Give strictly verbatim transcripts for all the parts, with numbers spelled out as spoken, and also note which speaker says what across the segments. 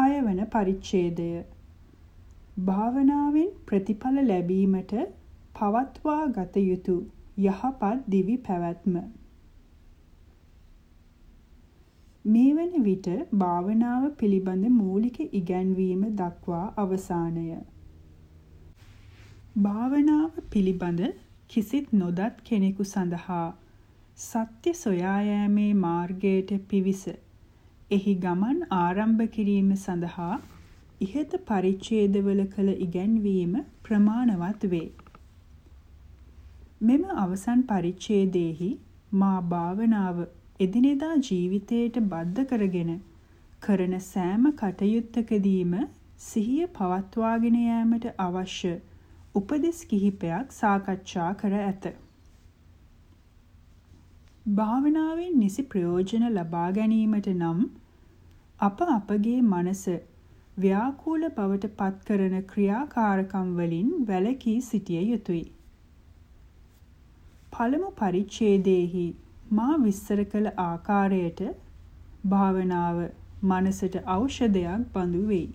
Speaker 1: හයවන පරිච්ඡේදය. භාවනාවෙන් ප්‍රතිඵල ලැබීමට පවත්වා ගත යුතු යහපත් දිවි පැවැත්ම. මේ වන විට භාවනාව පිළිබඳ මූලික ඉගැන්වීම දක්වා අවසානය. භාවනාව පිළිබඳ කිසිත් නොදත් කෙනෙකු සඳහා සත්‍ය සොයා යාමේ මාර්ගයට පිවිස එහි ගමන් ආරම්භ කිරීම සඳහා ඉහත පරිච්ඡේදවල කළ ඉගැන්වීම ප්‍රමාණවත් වේ. මෙම අවසන් පරිච්ඡේදයේහි මා භාවනාව එදිනෙදා ජීවිතයට බද්ධ කරගෙන කරන සෑම කටයුත්තකදීම සිහිය පවත්වාගෙන යාමට අවශ්‍ය උපදෙස් කිහිපයක් සාකච්ඡා කර ඇත. භාවනාවෙන් නිසි ප්‍රයෝජන ලබා ගැනීමට නම් අප අපගේ මනස ව්‍යාකූල බවට පත් කරන ක්‍රියාකාරකම් වලින් වැළකී සිටිය යුතුය. පළමු පරිච්ඡේදයේහි මා විස්තර කළ ආකාරයට භාවනාව මනසට ඖෂධයක් බඳු වෙයි.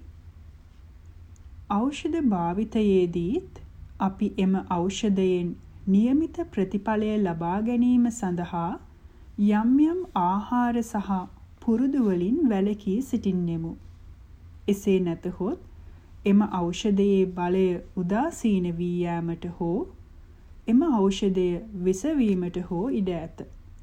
Speaker 1: ඖෂධ භාවිතයේදීත් අපි එම ඖෂධයෙන් નિયમિત ප්‍රතිඵලය ලබා ගැනීම සඳහා යම් යම් ආහාර සහ පුරුදු වලින් වැළකී සිටින්නෙමු. එසේ නැතහොත් එම ඖෂධයේ බලය උදාසීන වී යාමට හෝ එම ඖෂධය විස වීමට හෝ ඉඩ ඇත.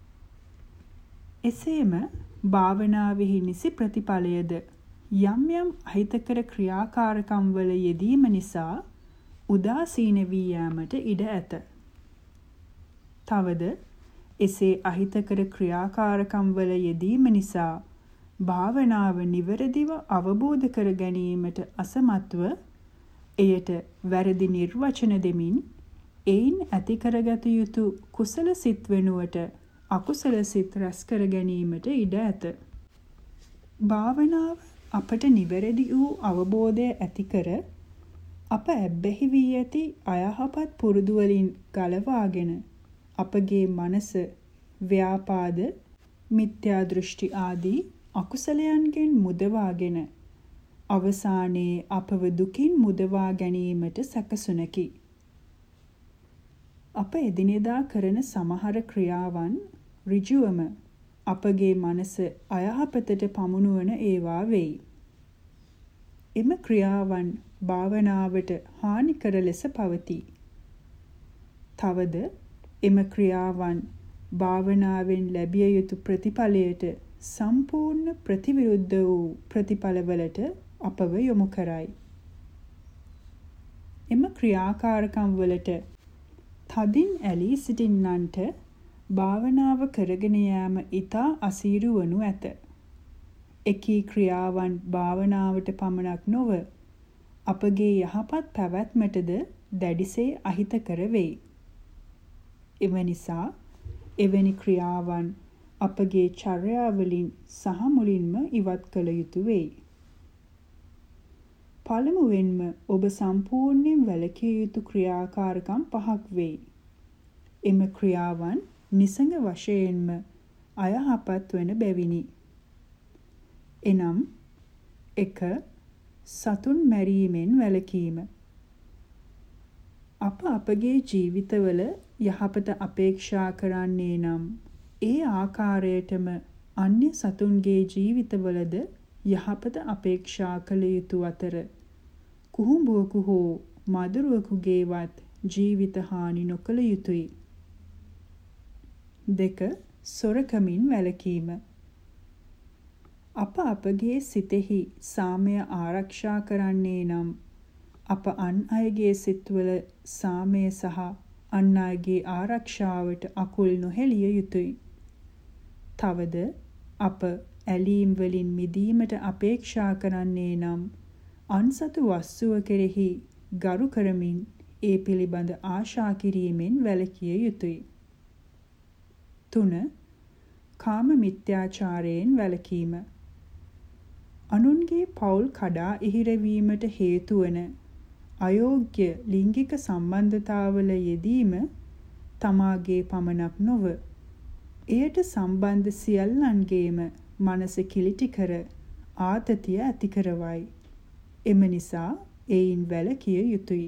Speaker 1: එසේම භාවනාවෙහි නිසි ප්‍රතිඵලයද යම් යම් අහිතකර ක්‍රියාකාරකම් වල යෙදීම නිසා උදාසීන වී යාමට ඉඩ ඇත. තවද එසේ අහිතකර ක්‍රියාකාරකම් වල යෙදීම නිසා භාවනාව නිවැරදිව අවබෝධ කර ගැනීමට අසමත්ව එයට වැරදි නිර්වචන දෙමින් එයින් ඇති කරගත යුතු කුසල සිත් වෙනුවට අකුසල සිත් රැස් කර ගැනීමට ඉඩ ඇත. භාවනාව අපට නිවැරදි වූ අවබෝධය ඇති කර අප ඇබ්බැහි වී ඇති අයහපත් පුරුදු වලින් ගලවාගෙන අපගේ මනස ව්‍යාපාද, මිත්‍යා දෘෂ්ටි ආදී අකුසලයන්ගෙන් මුදවාගෙන අවසානයේ අපව දුකින් මුදවා ගැනීමට සැකසුනකි. අප එදිනෙදා කරන සමහර ක්‍රියාවන් ඍජුවම අපගේ මනස අයහපතට පමුණුවන ඒවා වෙයි. එම ක්‍රියාවන් භාවනාවට හානිකර ලෙස පවතී. තවද එම ක්‍රියාවන් භාවනාවෙන් ලැබිය යුතු ප්‍රතිඵලයට සම්පූර්ණ ප්‍රතිවිරුද්ධ වූ ප්‍රතිඵලවලට අපව යොමු කරයි. එම ක්‍රියාකාරකම් වලට තදින් ඇලී සිටින්නන්ට භාවනාව කරගෙන යාම ඉතා අසීරු වනු ඇත. එකී ක්‍රියාවන් භාවනාවට පමණක් නොව අපගේ යහපත් පැවැත්මටද දැඩිසේ අහිතකර වෙයි. එම නිසා එවැනි ක්‍රියාවන් අපගේ චර්යාවලින් සහ මුලින්ම ඉවත් කළ යුතු වෙයි. පළමුවෙන්ම ඔබ සම්පූර්ණයෙන් වැළකී යුතු ක්‍රියාකාරකම් පහක් වෙයි. එම ක්‍රියාවන් නිසඟ වශයෙන්ම අයහපත් වන බැවිනි. එනම් එක. සතුන් මැරීමෙන් වැළකීම. අප අපගේ ජීවිතවල යහපත අපේක්ෂා කරන්නේ නම් ඒ ආකාරයටම අන්‍ය සතුන්ගේ ජීවිතවලද යහපත අපේක්ෂා කළ යුතු අතර කුහුඹුවකු හෝ මදුරුවෙකුගේවත් ජීවිත හානි නොකළ යුතුය. දෙක. සොරකමින් වැළකීම. අප අපගේ සිතෙහි සාමය ආරක්ෂා කරන්නේ නම් අප අන් අයගේ සිත්වල සාමය සහ අන් අයගේ ආරක්ෂාවට අකුල් නොහෙළිය යුතුය. තවද අප ඇලීම් වලින් මිදීමට අපේක්ෂා කරන්නේ නම් අන්සතු වස්තුව කෙරෙහි ගරු කරමින් ඒ පිළිබඳ ආශා කිරීමෙන් වැළකිය යුතුය. තුන. කාම මිත්‍යාචාරයෙන් වැළකීම. අනුන්ගේ පවුල් කඩා ඉහිරවීමට හේතු වන අයෝග්‍ය ලිංගික සම්බන්ධතාවල යෙදීම තමාගේ පමණක් නොව එයට සම්බන්ධ සියල්ලන්ගේම මනස කිලිටි කර ආතතිය ඇති කරවයි. එම නිසා එයින් වැළකිය යුතුය.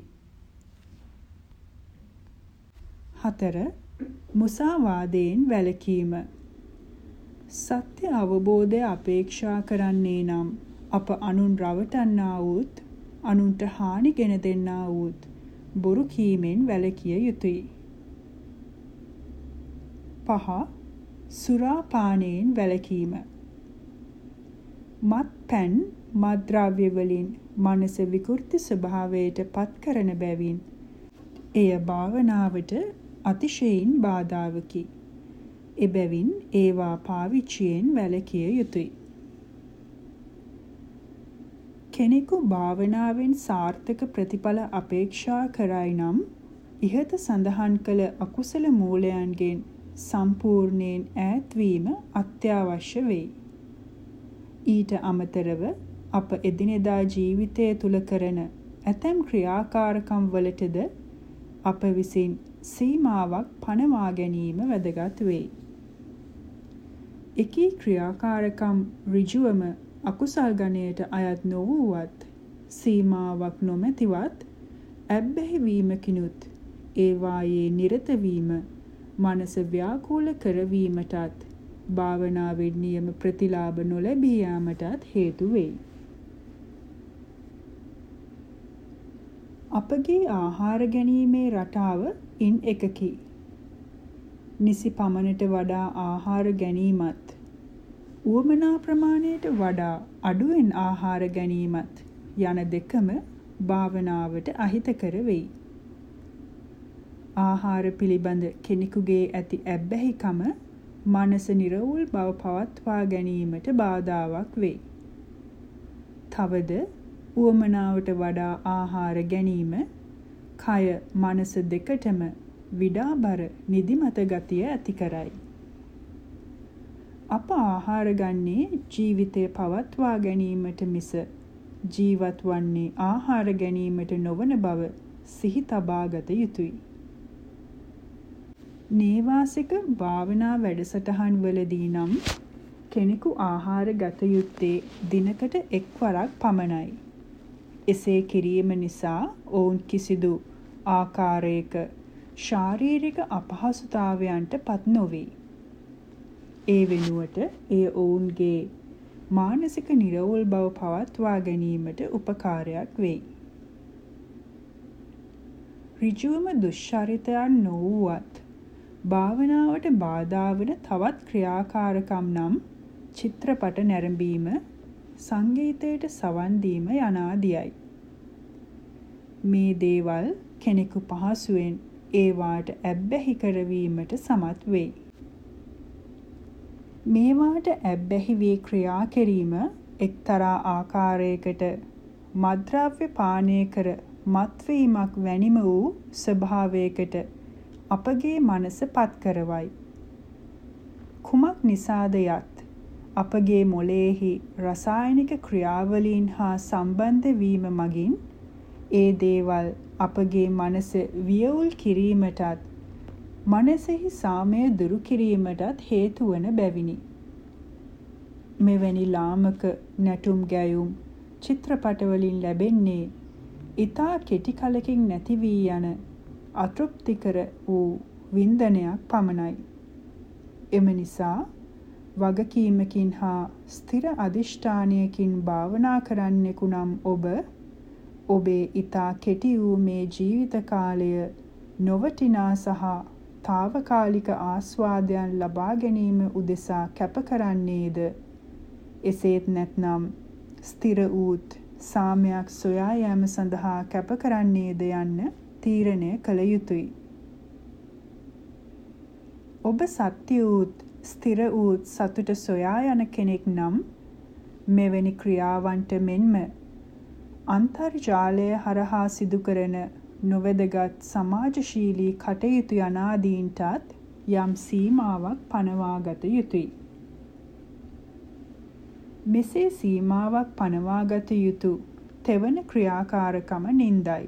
Speaker 1: හතර. මුසාවාදයෙන් වැළකීම. සත්‍ය අවබෝධය අපේක්ෂා කරන්නේ නම් අප අනුන් රවටන්නා වූත් අනුන්ට හානි ගෙන දෙන්නා වූත් බොරු කීමෙන් වැළකිය යුතුය. පහ. සුරාපානයෙන් වැළකීම. මත්පැන් මත්ද්‍රව්‍ය වලින් මනස විකෘති ස්වභාවයට පත් කරන බැවින් එය භාවනාවට අතිශයින් බාධාවකි. එබැවින් ඒවා පාවිච්චියෙන් වැළකිය යුතුය. කෙනෙකු භාවනාවෙන් සාර්ථක ප්‍රතිඵල අපේක්ෂා කරයි නම් ඉහත සඳහන් කළ අකුසල මූලයන්ගෙන් සම්පූර්ණයෙන් ඈත්වීම අත්‍යවශ්‍ය වෙයි. ඊට අමතරව අප එදිනෙදා ජීවිතය තුල කරන ඇතැම් ක්‍රියාකාරකම් වලටද අප විසින් සීමාවක් පනවා ගැනීම වැදගත් වෙයි. එකී ක්‍රියාකාරකම් ඍජුවම අකුසල් ගණයට අයත් නොවුවත් සීමාවක් නොමැතිවත් ඇබ්බැහි වීමකිනුත් ඒවායේ නිරත වීම මනස ව්‍යාකූල කරවීමටත් භාවනාවේ නියම ප්‍රතිලාභ නොලැබී යාමටත් හේතු වෙයි. අපගේ ආහාර ගැනීමේ රටාව ඉන් එකකි. නිසි පමණට වඩා ආහාර ගැනීමත් උවමනා ප්‍රමාණයට වඩා අඩුවෙන් ආහාර ගැනීමත් යන දෙකම භාවනාවට අහිතකර වෙයි. ආහාර පිළිබඳ කෙනෙකුගේ ඇති ඇබ්බැහිකම මනස නිර්වුල් බව පවත්වා ගැනීමට බාධාවක් වෙයි. තවද උවමනාවට වඩා ආහාර ගැනීම කය මනස දෙකටම විඩාබර නිදිමත ගතිය ඇති කරයි. අප ආහාර ගන්නේ ජීවිතය පවත්වා ගැනීමට මිස ජීවත් වන්නේ ආහාර ගැනීමට නොවන බව සිහි තබා ගත යුතුය. නේවාසික භාවනා වැඩසටහන් වලදී නම් කෙනෙකු ආහාර ගත යුත්තේ දිනකට එක්වරක් පමණයි. එසේ කිරීම නිසා ඔවුන් කිසිදු ආකාරයක ශාරීරික අපහසුතාවයන්ට පත් නොවේ. ඒ වෙනුවට එය ඔවුන්ගේ මානසික නිරවුල් බව පවත්වා ගැනීමට උපකාරයක් වෙයි. ඍජුවම දුෂ්චරිතයන් නොවුවත් භාවනාවට බාධා වන තවත් ක්‍රියාකාරකම් නම් චිත්‍රපට නැරඹීම, සංගීතයට සවන් දීම යනාදියයි. මේ දේවල් කෙනෙකු පහසුවෙන් ඒවාට ඇබ්බැහි කරවීමට සමත් වෙයි. මේවාට ඇබ්බැහි වී ක්‍රියා කිරීම එක්තරා ආකාරයකට මත්ද්‍රව්‍ය පානය කර මත්වීමක් වැනිම වූ ස්වභාවයකට අපගේ මනස පත් කරවයි. කුමක් නිසාද යත් අපගේ මොළයේහි රසායනික ක්‍රියාවලීන් හා සම්බන්ධ වීම මගින් ඒ දේවල් අපගේ මනස වියවුල් කිරීමටත් මනසෙහි සාමය දුරු කිරීමටත් හේතු වන බැවිනි. මෙවැනි ලාමක නැටුම් ගැයුම් චිත්‍රපටවලින් ලැබෙන්නේ ඊතා කෙටි කලකින් නැති වී යන අතෘප්තිකර වූ වින්දනයක් පමණයි. එම නිසා වගකීමකින් හා ස්ථිර අදිෂ්ඨානයකින් භාවනා කරන්නෙකු නම් ඔබ ඔබේ ඊතා කෙටි වූ මේ ජීවිත කාලය නොවටිනා සහ తాවකාලික ආස්වාදයන් ලබා ගැනීම උදෙසා කැප කරන්නේද? එසේත් නැත්නම් ස්ථිර වූත් සාමයක් සොයා යාම සඳහා කැප කරන්නේද යන්න තීරණය කළ යුතුය. ඔබ සත්‍ය වූත් ස්ථිර වූත් සතුට සොයා යන කෙනෙක් නම් මෙවැනි ක්‍රියාවන්ට මෙන්ම අන්තර්ජාලය හරහා සිදු කරන නොවැදගත් සමාජශීලී කටයුතු යනාදීන්ටත් යම් සීමාවක් පනවා ගත යුතුය. මෙසේ සීමාවක් පනවා ගත යුතු තෙවන ක්‍රියාකාරකම නින්දයි.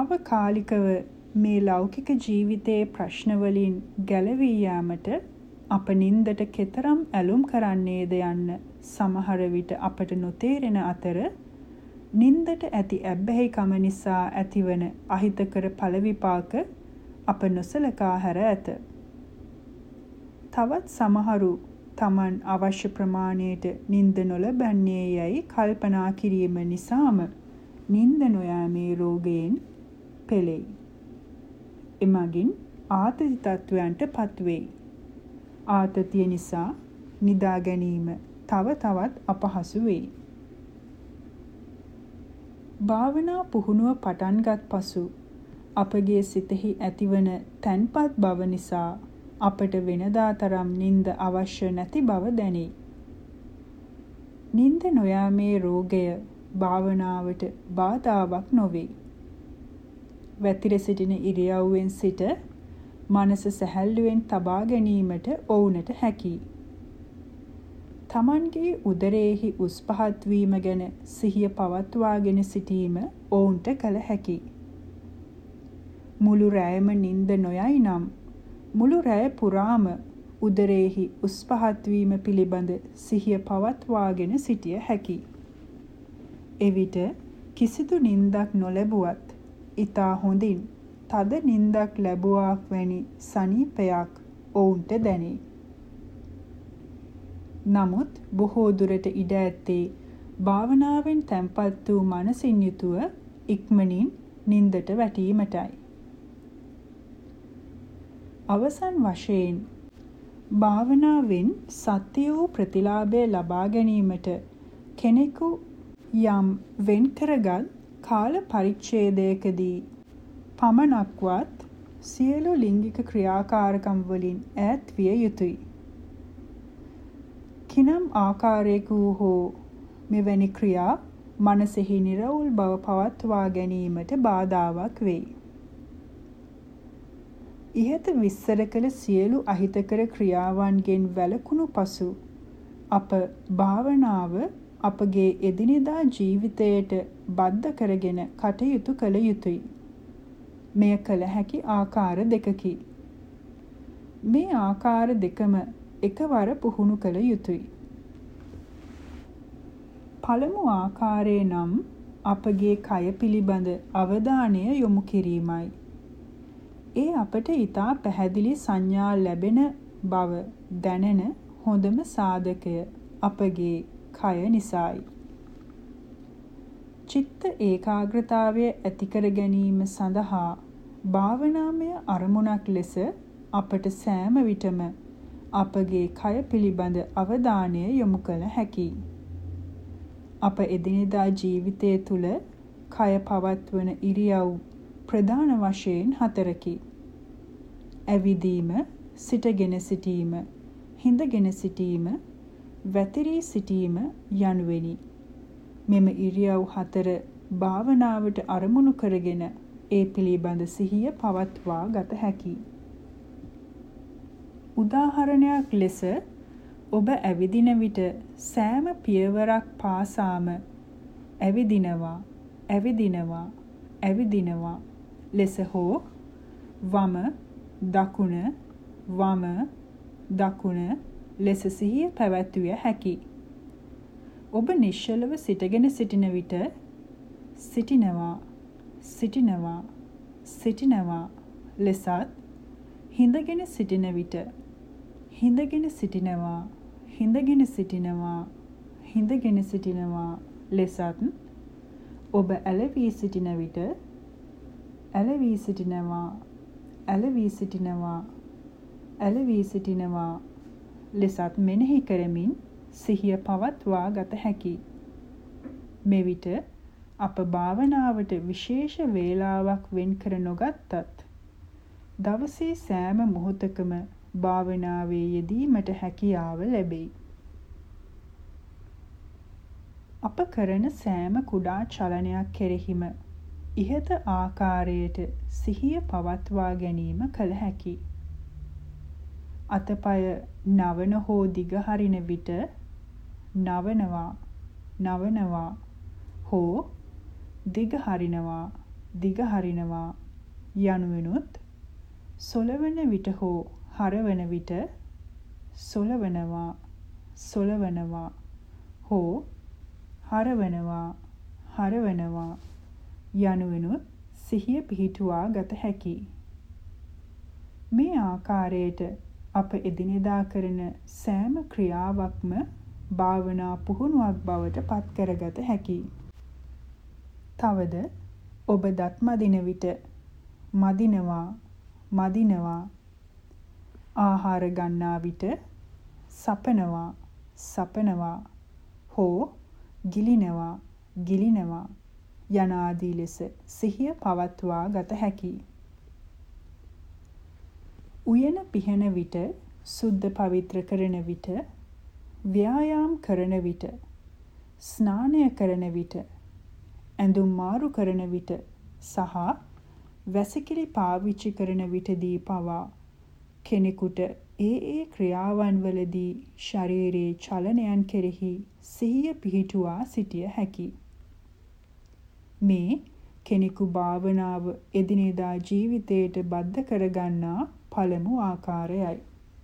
Speaker 1: తాවකාලිකව මේ ලෞකික ජීවිතයේ ප්‍රශ්න වලින් ගැලවී යාමට අප නින්දට කෙතරම් ඇලුම් කරන්නේද යන්න සමහර විට අපට නොතේරෙන අතර නින්දට ඇති ඇබ්බැහිකම නිසා ඇතිවන අහිතකර ඵල විපාක අප නොසලකා හැර ඇත. තවත් සමහරු Taman අවශ්‍ය ප්‍රමාණයට නින්ද නොලබන්නේ යයි කල්පනා කිරීම නිසාම නින්ද නොයාමේ රෝගයෙන් පෙළෙයි. එමගින් ආතති තත්වයන්ට පත්වෙයි. ආතතිය නිසා නිදා ගැනීම තව තවත් අපහසු වෙයි. භාවනා පුහුණුව පටන්ගත් පසු අපගේ සිතෙහි ඇතිවන තැන්පත් බව නිසා අපට වෙනදා තරම් නින්ද අවශ්‍ය නැති බව දැනේ. නින්ද නොයාමේ රෝගය භාවනාවට බාධාවක් නොවේ. වැතිර සිටින ඉරියව්වෙන් සිට මනස සැහැල්ලුවෙන් තබා ගැනීමට ඔවුනට හැකියි. Tamanගේ උදරයේහි උස් පහත් වීම ගැන සිහිය පවත්වාගෙන සිටීම ඔවුන්ට කළ හැකියි. මුළු රැයම නින්ද නොයයි නම් මුළු රැය පුරාම උදරයේහි උස් පහත් වීම පිළිබඳ සිහිය පවත්වාගෙන සිටිය හැකියි. එවිට කිසිදු නින්දක් නොලැබුවත් ඊතා හොඳින් තද නින්දක් ලැබුවාක් වැනි සනීපයක් ඔවුන්ට දැනේ. නමුත් බොහෝ දුරට ඉඩ ඇත්තේ භාවනාවෙන් තැන්පත් වූ මනසින් යුතුව ඉක්මනින් නින්දට වැටීමටයි. අවසන් වශයෙන් භාවනාවෙන් සත්‍ය වූ ප්‍රතිලාභය ලබා ගැනීමට කෙනෙකු යම් වෙන් කරගත් කාල පරිච්ඡේදයකදී පමණක්වත් සියලු ලිංගික ක්‍රියාකාරකම් වලින් ඈත් විය යුතුය. කිනම් ආකාරයක හෝ මෙවැනි ක්‍රියා මනසෙහි නිර්වුල් බව පවත්වා ගැනීමට බාධාවක් වෙයි. ඉහත විස්තර කළ සියලු අහිතකර ක්‍රියාවන්ගෙන් වැළකුණු පසු අප භාවනාව අපගේ එදිනෙදා ජීවිතයට බද්ධ කරගෙන කටයුතු කළ යුතුය. මෙය කළ හැකි ආකාර දෙකකි. මේ ආකාර දෙකම එකවර පුහුණු කළ යුතුය. පළමු ආකාරය නම් අපගේ කය පිළිබඳ අවධානය යොමු කිරීමයි. ඒ අපට ඊටා පැහැදිලි සංඥා ලැබෙන බව දැනෙන හොඳම සාධකය අපගේ කය නිසායි. චිත්ත ඒකාග්‍රතාවය ඇති කර ගැනීම සඳහා භාවනාමය අරමුණක් ලෙස අපට සෑම විටම අපගේ කය පිළිබඳ අවධානය යොමු කළ හැකියි. අප එදිනෙදා ජීවිතය තුළ කය පවත්වන ඉරියව් ප්‍රධාන වශයෙන් හතරකි. ඇවිදීම, සිටගෙන සිටීම, හිඳගෙන සිටීම, වැතිරී සිටීම යනුවෙනි. මෙම ඉරියව් හතර භාවනාවට අරමුණු කරගෙන ඒ පිළිබඳ සිහිය පවත්වා ගත හැකියි. උදාහරණයක් ලෙස ඔබ ඇවිදින විට සෑම පියවරක් පාසාම ඇවිදිනවා, ඇවිදිනවා, ඇවිදිනවා ලෙස හෝ වම දකුණ වම දකුණ ලෙස සිහිය පැවැත්විය හැකියි. ඔබ නිශ්චලව සිටගෙන සිටින විට සිටිනවා, සිටිනවා, සිටිනවා ලෙසත් හිඳගෙන සිටින විට හිඳගෙන සිටිනවා, හිඳගෙන සිටිනවා, හිඳගෙන සිටිනවා ලෙසත් ඔබ ඇලවී සිටින විට ඇලවී සිටිනවා, ඇලවී සිටිනවා, ඇලවී සිටිනවා ලෙසත් මෙනෙහි කරමින් සිහිය පවත්වා ගත හැකියි. මෙවිට අප භාවනාවට විශේෂ වේලාවක් වෙන් කර නොගත්තත් දවසේ සෑම මොහොතකම භාවනාවේ යෙදීමට හැකියාව ලැබෙයි. අප කරන සෑම කුඩා චලනයක් කෙරෙහිම ඉහත ආකාරයට සිහිය පවත්වා ගැනීම කළ හැකියි. අතපය නවන හෝ දිග හරින විට නවනවා, නවනවා හෝ දිග හරිනවා, දිග හරිනවා යනුවෙනුත් සොලවන විට හෝ හරවන විට සොලවනවා සොලවනවා හෝ හරවනවා හරවනවා යනුවෙනුත් සිහිය පිහිටුවා ගත හැකියි. මේ ආකාරයට අප එදිනෙදා කරන සෑම ක්‍රියාවක්ම භාවනා පුහුණුවක් බවට පත් කරගත හැකියි. තවද ඔබ දත් මදින විට මදිනවා මදිනවා ආහාර ගන්නා විට සපනවා සපනවා හෝ ගිලිනවා ගිලිනවා යන ආදී ලෙස සිහිය පවත්වා ගත හැකියි. උයන පිහන විට, සුද්ධ පවිත්‍ර කරන විට, ව්‍යායාම් කරන විට, ස්නානය කරන විට, ඇඳුම් මාරු කරන විට සහ වැසිකිලි පාවිච්චි කරන විටදී පවා කෙනෙකුට ඒ ඒ ක්‍රියාවන් වලදී ශරීරයේ චලනයන් කෙරෙහි සිහිය පිහිටුවා සිටිය හැකියි. මේ කෙනෙකු භාවනාව එදිනෙදා ජීවිතයට බද්ධ කරගන්නා පළමු ආකාරයයි.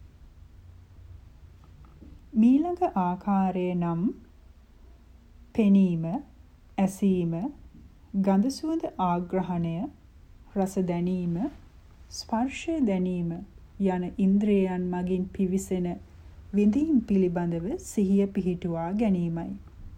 Speaker 1: මීළඟ ආකාරය නම් පෙනීම, ඇසීම, ගඳ සුවඳ ආග්‍රහණය, රස දැනීම, ස්පර්ශය දැනීම යන ඉන්ද්‍රියයන් මගින් පිවිසෙන විඳීම් පිළිබඳව සිහිය පිහිටුවා ගැනීමයි.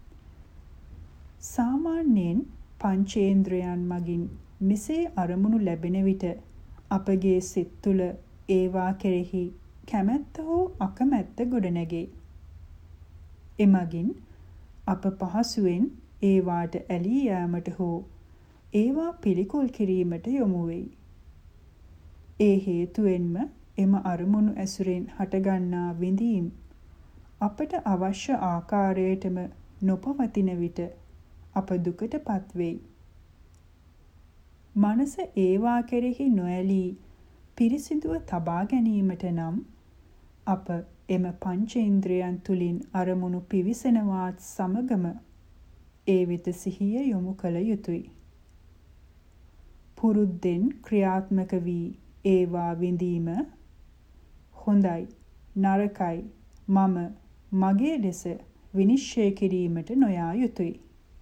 Speaker 1: සාමාන්‍යයෙන් පංචේන්ද්‍රයන් මගින් මෙසේ අරමුණු ලැබෙන විට අපගේ සිත් තුළ ඒවා කෙරෙහි කැමැත්ත හෝ අකමැත්ත ගොඩනැගේ. එමගින් අප පහසුවෙන් ඒවාට ඇලී යාමට හෝ ඒවා පිළිකුල් කිරීමට යොමු වෙයි. ඒ හේතුවෙන්ම එම අරමුණු ඇසුරෙන් හටගන්නා විඳීම් අපට අවශ්‍ය ආකාරයටම නොපවතින විට අප දුකටපත් වෙයි. මනස ඒවා කෙරෙහි නොඇලී පිරිසිදුව තබා ගැනීමට නම් අප එම පංචේන්ද්‍රයන් තුලින් අරමුණු පිවිසෙනවාත් සමගම ඒ වෙත සිහිය යොමු කළ යුතුය. පුරුද්දෙන් ක්‍රියාත්මක වී ඒවා විඳීම හොඳයි නරකයි මම මගේ ලෙස විනිශ්චය කිරීමට නොයා යුතුය.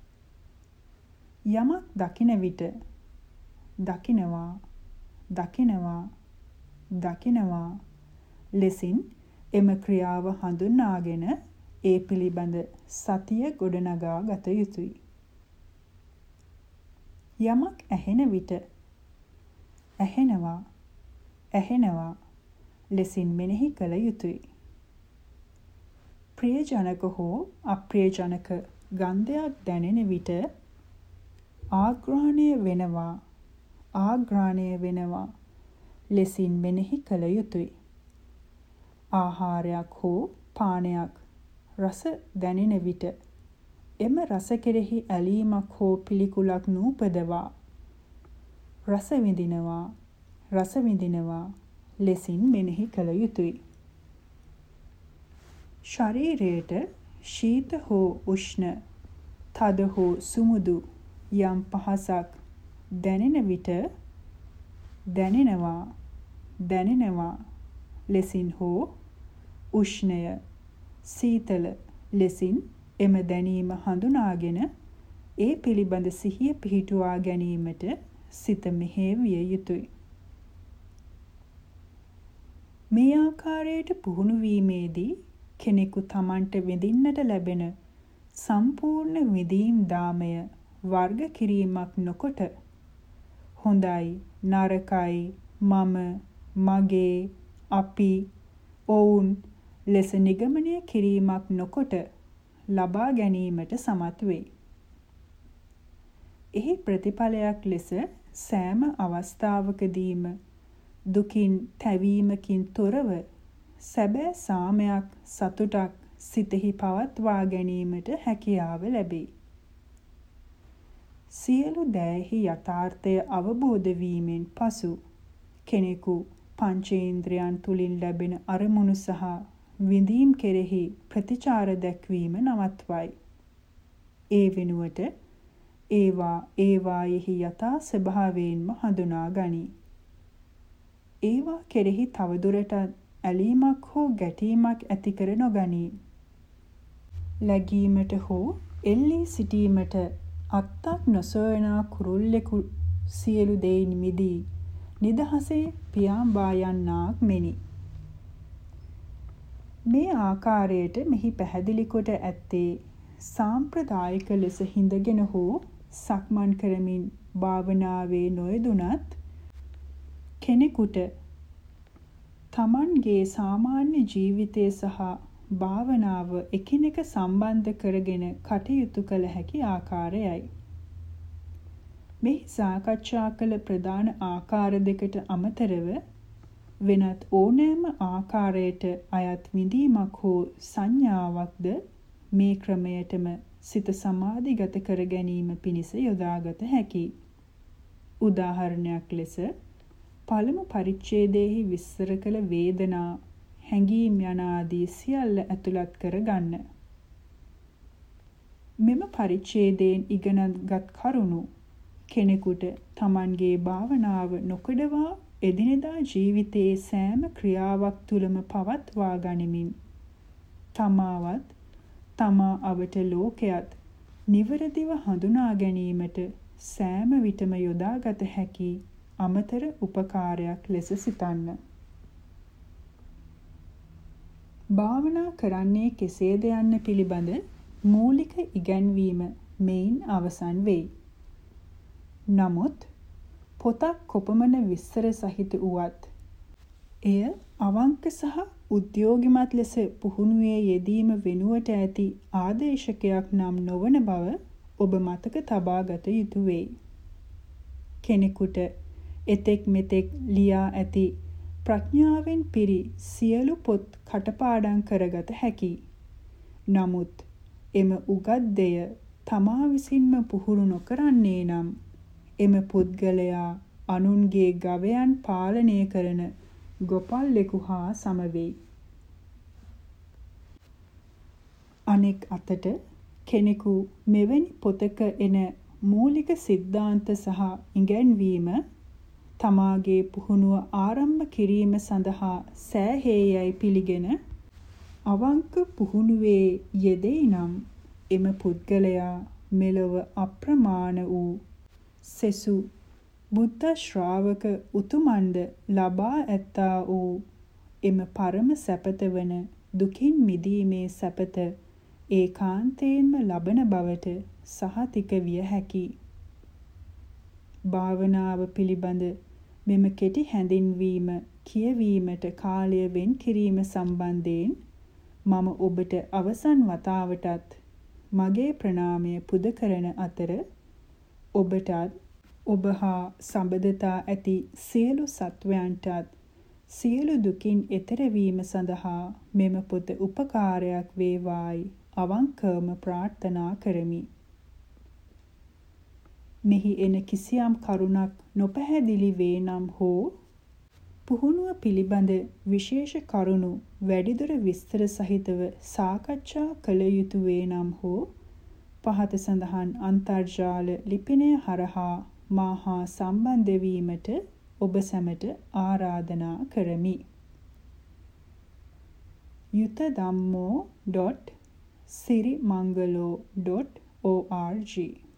Speaker 1: යමක් දකින විට දකිනවා දකිනවා දකිනවා ලෙසින් එම ක්‍රියාව හඳුනාගෙන ඒ පිළිබඳ සතිය ගොඩනගා ගත යුතුය. යමක් ඇහෙන විට ඇහෙනවා ඇහෙනවා ලෙසින් මෙනෙහි කළ යුතුය. ප්‍රියජනක හෝ අප්‍රියජනක ගන්ධයක් දැනෙන විට ආග්‍රහණය වෙනවා ආග්‍රහණය වෙනවා ලෙසින් මෙනෙහි කළ යුතුය. ආහාරයක් හෝ පානයක් රස දැනෙන විට එම රස කෙරෙහි ඇලීමක් හෝ පිළිකුලක් නූපදවා රස විඳිනවා රස විඳිනවා ලෙසින් මෙනෙහි කළ යුතුය. ශරීරයට ශීත හෝ උෂ්ණ, තද හෝ සුමුදු යම් පහසක් දැනෙන විට දැනෙනවා දැනෙනවා ලෙසින් හෝ උෂ්ණය සීතල ලෙසින් එම දැනීම හඳුනාගෙන ඒ පිළිබඳ සිහිය පිහිටුවා ගැනීමට සිත මෙහෙවිය යුතුය. මේ ආකාරයට පුහුණු වීමේදී කෙනෙකු තමන්ට විඳින්නට ලැබෙන සම්පූර්ණ විඳීම් දාමය වර්ග කිරීමක් නොකොට හොඳයි නරකයි මම මගේ අපි ඔවුන් ලෙස නිගමනය කිරීමක් නොකොට ලබා ගැනීමට සමත් වේ. එහි ප්‍රතිඵලයක් ලෙස සෑම අවස්ථාවකදීම දුකින් තැවීමකින් තොරව සැබෑ සාමයක් සතුටක් සිතෙහි පවත්වා ගැනීමට හැකියාව ලැබේ. සියලු දෑහි යථාර්ථය අවබෝධ වීමෙන් පසු කෙනෙකු පංචේන්ද්‍රයන් තුලින් ලැබෙන අරමුණු සහ විඳීම් කෙරෙහි ප්‍රතිචාර දැක්වීම නවත්වයි. ඒ වෙනුවට ඒවා ඒවායෙහි යථා ස්වභාවයෙන්ම හඳුනා ගනී. ඒවා කෙරෙහි තවදුරටත් ඇලීමක් හෝ ගැටීමක් ඇති කර නොගනී. läගීමට හෝ එල්ලී සිටීමට අත්තක් නොසොයනා කුරුල්ලෙකු සියලු දෙයින් මිදී නිදහසේ පියාඹා යන්නාක් මෙනි. මේ ආකාරයට මෙහි පැහැදිලි කොට ඇත්තේ සාම්ප්‍රදායික ලෙස හිඳගෙන හෝ සක්මන් කරමින් භාවනාවේ නොයදුනත් කෙනෙකුට තමන්ගේ සාමාන්‍ය ජීවිතය සහ භාවනාව එකිනෙක සම්බන්ධ කරගෙන කටයුතු කළ හැකි ආකාරයයි. මෙහි සාකච්ඡා කළ ප්‍රධාන ආකාර දෙකට අමතරව වෙනත් ඕනෑම ආකාරයට අයත් විඳීමක් හෝ සංඥාවක්ද මේ ක්‍රමයටම සිත සමාධිගත කර ගැනීම පිණිස යොදාගත හැකියි. උදාහරණයක් ලෙස පළමු පරිච්ඡේදයේහි විස්තර කළ වේදනා, හැඟීම් යන ආදී සියල්ල ඇතුළත් කර ගන්න. මෙම පරිච්ඡේදයෙන් ඉගෙනගත් කරුණු කෙනෙකුට තමන්ගේ භාවනාව නොකඩවා එදිනෙදා ජීවිතයේ සෑම ක්‍රියාවක් තුළම පවත්වා ගනිමින් තමාවත් තමා අවට ලෝකයත් නිවරදිව හඳුනා ගැනීමට සෑම විටම යොදාගත හැකි අමතර උපකාරයක් ලෙස සිතන්න. භාවනා කරන්නේ කෙසේද යන්න පිළිබඳ මූලික ඉගැන්වීම මෙයින් අවසන් වෙයි. නමුත් පොතක් කොපමණ විස්තර සහිත වුවත් එය අවංක සහ උද්‍යෝගිමත් ලෙස පුහුණුවේ යෙදීම වෙනුවට ඇති ආදේශකයක් නම් නොවන බව ඔබ මතක තබා ගත යුතු වෙයි. කෙනෙකුට එතෙක් මෙතෙක් ලියා ඇති ප්‍රඥාවෙන් පිරි සියලු පොත් කටපාඩම් කරගත හැකියි. නමුත් එම උගත් දෙය තමා විසින්ම පුහුණු නොකරන්නේ නම් එම පුද්ගලයා අනුන්ගේ ගවයන් පාලනය කරන ගොපල්ලෙකු හා සමවෙයි. අනෙක් අතට කෙනෙකු මෙවැනි පොතක එන මූලික සිද්ධාන්ත සහ ඉගැන්වීම තමාගේ පුහුණුව ආරම්භ කිරීම සඳහා සෑහේයයි පිළිගෙන අවංක පුහුණුවේ යෙදෙයි නම් එම පුද්ගලයා මෙලොව අප්‍රමාණ වූ සෙසු බුද්ධ ශ්‍රාවක උතුමන්ද ලබා ඇත්තා වූ එම පරම සැපත වන දුකින් මිදීමේ සැපත ඒකාන්තයෙන්ම ලබන බවට සහතික විය හැකියි. භාවනාව පිළිබඳ මෙම කෙටි හැඳින්වීම කියවීමට කාලය වෙන් කිරීම සම්බන්ධයෙන් මම ඔබට අවසන් වතාවටත් මගේ ප්‍රණාමය පුද කරන අතර ඔබටත් ඔබ හා සම්බන්ධතා ඇති සියලු සත්වයන්ටත් සියලු දුකින් එතර වීම සඳහා මෙම පොත උපකාරයක් වේවායි අවංකවම ප්‍රාර්ථනා කරමි. මෙහි එන කිසියම් කරුණක් නොපැහැදිලි වේ නම් හෝ පුහුණුව පිළිබඳ විශේෂ කරුණු වැඩිදුර විස්තර සහිතව සාකච්ඡා කළ යුතු වේ නම් හෝ පහත සඳහන් අන්තර්ජාල ලිපිනය හරහා මා හා සම්බන්ධ වීමට ඔබ සැමට ආරාධනා කරමි. yutadhammo dot sirimangalo dot org